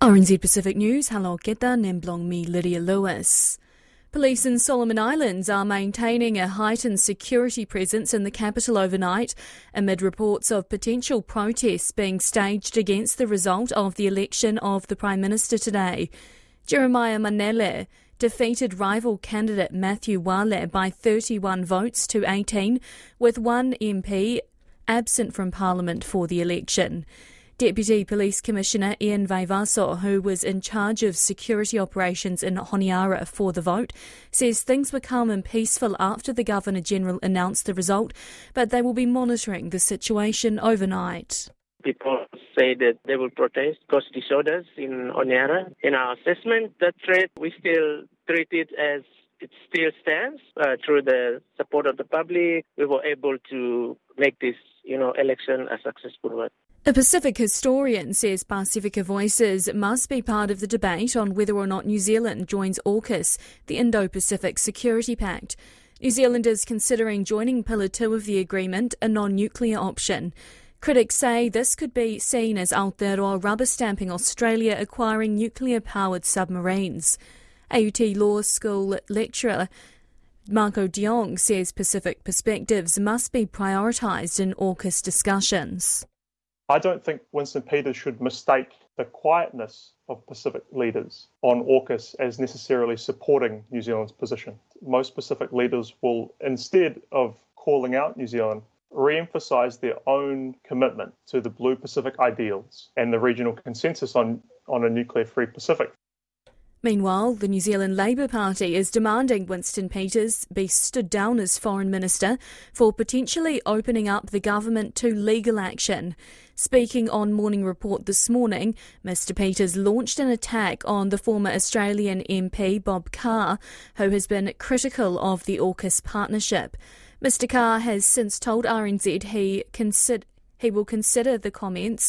RNZ Pacific News, hello keta, nemblong me Lydia Lewis. Police in Solomon Islands are maintaining a heightened security presence in the capital overnight amid reports of potential protests being staged against the result of the election of the Prime Minister today. Jeremiah Manele defeated rival candidate Matthew Wale by 31 votes to 18, with one MP absent from Parliament for the election. Deputy Police Commissioner Ian Vaivaso, who was in charge of security operations in Honiara for the vote, says things were calm and peaceful after the Governor-General announced the result, but they will be monitoring the situation overnight. People say that they will protest, cause disorders in Honiara. In our assessment, that threat, we still treat it as it still stands. Through the support of the public, we were able to make this, election a successful one. A Pacific historian says Pacifica Voices must be part of the debate on whether or not New Zealand joins AUKUS, the Indo-Pacific Security Pact. New Zealand is considering joining Pillar 2 of the agreement, a non-nuclear option. Critics say this could be seen as Aotearoa rubber-stamping Australia acquiring nuclear-powered submarines. AUT Law School lecturer Marco Diong says Pacific perspectives must be prioritised in AUKUS discussions. I don't think Winston Peters should mistake the quietness of Pacific leaders on AUKUS as necessarily supporting New Zealand's position. Most Pacific leaders will, instead of calling out New Zealand, re-emphasise their own commitment to the Blue Pacific ideals and the regional consensus on a nuclear-free Pacific. Meanwhile, the New Zealand Labour Party is demanding Winston Peters be stood down as Foreign Minister for potentially opening up the government to legal action. Speaking on Morning Report this morning, Mr Peters launched an attack on the former Australian MP Bob Carr, who has been critical of the AUKUS partnership. Mr Carr has since told RNZ he will consider the comments.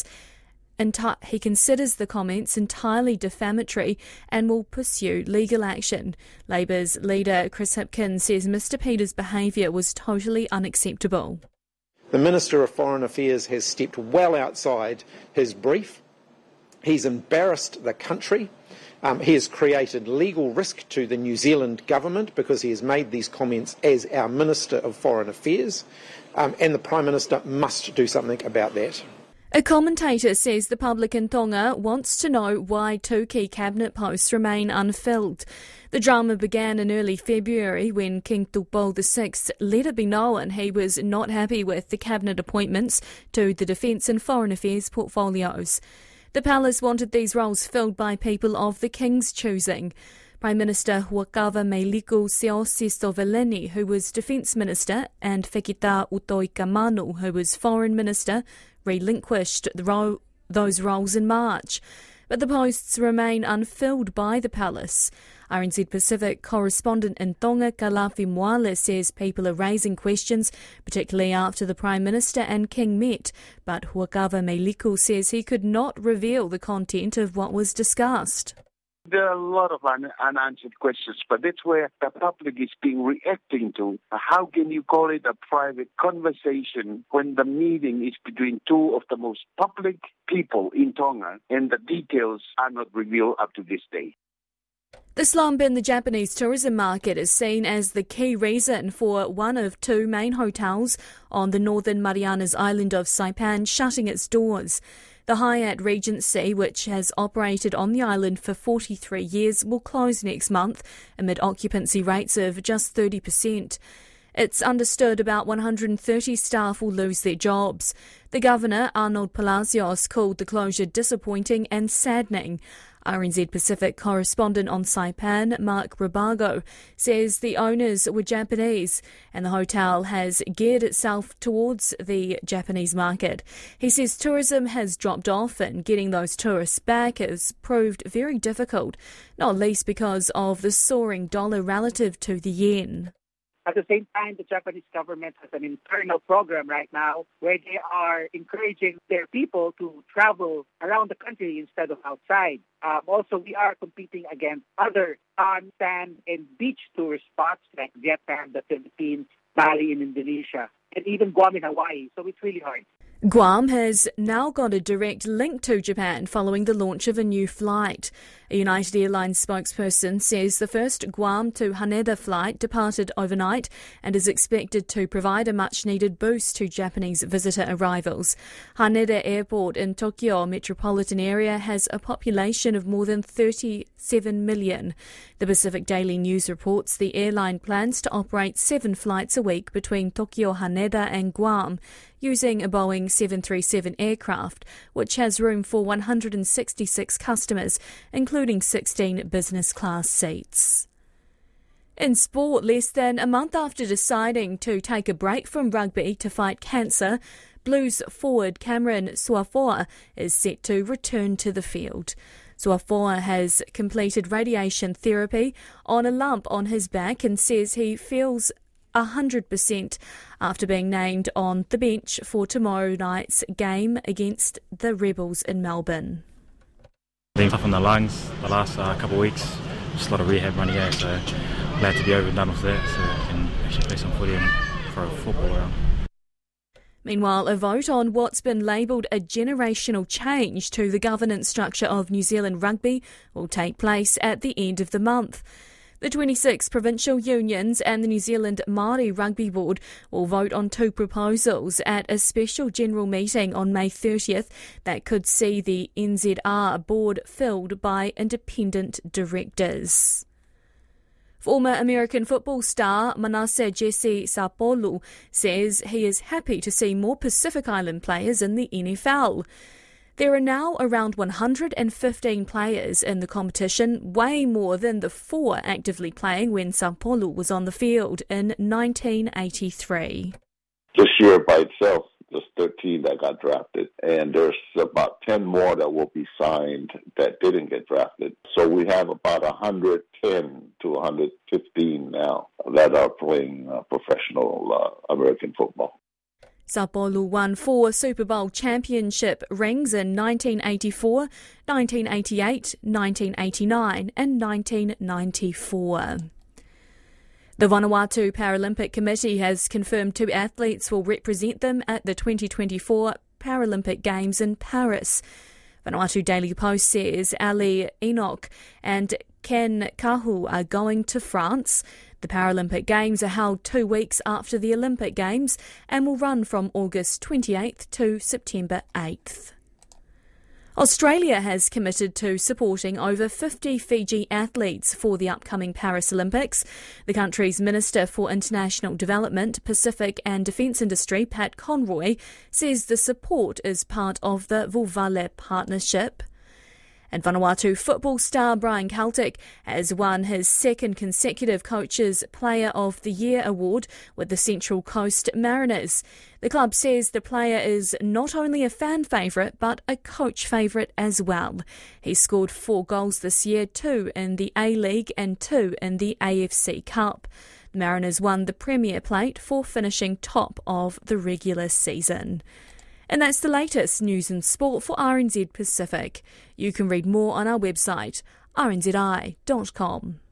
He considers the comments entirely defamatory and will pursue legal action. Labour's leader Chris Hipkins says Mr Peters' behaviour was totally unacceptable. The Minister of Foreign Affairs has stepped well outside his brief. He's embarrassed the country. He has created legal risk to the New Zealand government because he has made these comments as our Minister of Foreign Affairs, and the Prime Minister must do something about that. A commentator says the public in Tonga wants to know why 2 key cabinet posts remain unfilled. The drama began in early February when King Tupou VI let it be known he was not happy with the cabinet appointments to the Defence and Foreign Affairs portfolios. The palace wanted these roles filled by people of the King's choosing. Prime Minister Huakava Meiliku Seosi-Soveleni, who was Defence Minister, and Fekita Utoi-Kamanu, who was Foreign Minister, relinquished those roles in March. But the posts remain unfilled by the palace. RNZ Pacific correspondent in Tonga, Kalafi Moale, says people are raising questions, particularly after the Prime Minister and King met. But Huakava Meiliku says he could not reveal the content of what was discussed. There are a lot of unanswered questions, but that's where the public is being reacting to. How can you call it a private conversation when the meeting is between two of the most public people in Tonga and the details are not revealed up to this day? The slump in the Japanese tourism market is seen as the key reason for one of 2 main hotels on the northern Marianas island of Saipan shutting its doors. The Hyatt Regency, which has operated on the island for 43 years, will close next month amid occupancy rates of just 30%. It's understood about 130 staff will lose their jobs. The Governor, Arnold Palacios, called the closure disappointing and saddening. RNZ Pacific correspondent on Saipan, Mark Rabago, says the owners were Japanese and the hotel has geared itself towards the Japanese market. He says tourism has dropped off and getting those tourists back has proved very difficult, not least because of the soaring dollar relative to the yen. At the same time, the Japanese government has an internal program right now where they are encouraging their people to travel around the country instead of outside. Also, we are competing against other on, sand, and beach tourist spots like Vietnam, the Philippines, Bali in Indonesia, and even Guam in Hawaii. So it's really hard. Guam has now got a direct link to Japan following the launch of a new flight. A United Airlines spokesperson says the first Guam to Haneda flight departed overnight and is expected to provide a much-needed boost to Japanese visitor arrivals. Haneda Airport in Tokyo metropolitan area has a population of more than 37 million. The Pacific Daily News reports the airline plans to operate 7 flights a week between Tokyo, Haneda and Guam, using a Boeing 737 aircraft, which has room for 166 customers, including 16 business class seats. In sport, less than a month after deciding to take a break from rugby to fight cancer, Blues forward Cameron Suafoa is set to return to the field. Suafoa has completed radiation therapy on a lump on his back and says he feels 100% after being named on the bench for tomorrow night's game against the Rebels in Melbourne. Been tough on the lungs the last couple of weeks, just a lot of rehab running out, so glad to be over and done with that so I can actually play some footy and throw a football around. Meanwhile, a vote on what's been labelled a generational change to the governance structure of New Zealand rugby will take place at the end of the month. The 26 provincial unions and the New Zealand Māori Rugby Board will vote on 2 proposals at a special general meeting on May 30th that could see the NZR board filled by independent directors. Former American football star Manasseh Jesse Sapolu says he is happy to see more Pacific Island players in the NFL. There are now around 115 players in the competition, way more than the 4 actively playing when Sapolu was on the field in 1983. This year by itself, there's 13 that got drafted, and there's about 10 more that will be signed that didn't get drafted. So we have about 110 to 115 now that are playing professional American football. Sapolu won 4 Super Bowl championship rings in 1984, 1988, 1989 and 1994. The Vanuatu Paralympic Committee has confirmed 2 athletes will represent them at the 2024 Paralympic Games in Paris. Vanuatu Daily Post says Ali Enoch and Ken Kahu are going to France. The Paralympic Games are held 2 weeks after the Olympic Games and will run from August 28th to September 8th. Australia has committed to supporting over 50 Fiji athletes for the upcoming Paris Olympics. The country's Minister for International Development, Pacific and Defence Industry, Pat Conroy, says the support is part of the Vulvale Partnership. And Vanuatu football star Brian Celtic has won his 2nd consecutive Coach's Player of the Year award with the Central Coast Mariners. The club says the player is not only a fan favourite but a coach favourite as well. He scored 4 goals this year, 2 in the A-League and 2 in the AFC Cup. The Mariners won the Premier Plate for finishing top of the regular season. And that's the latest news and sport for RNZ Pacific. You can read more on our website, rnzi.com.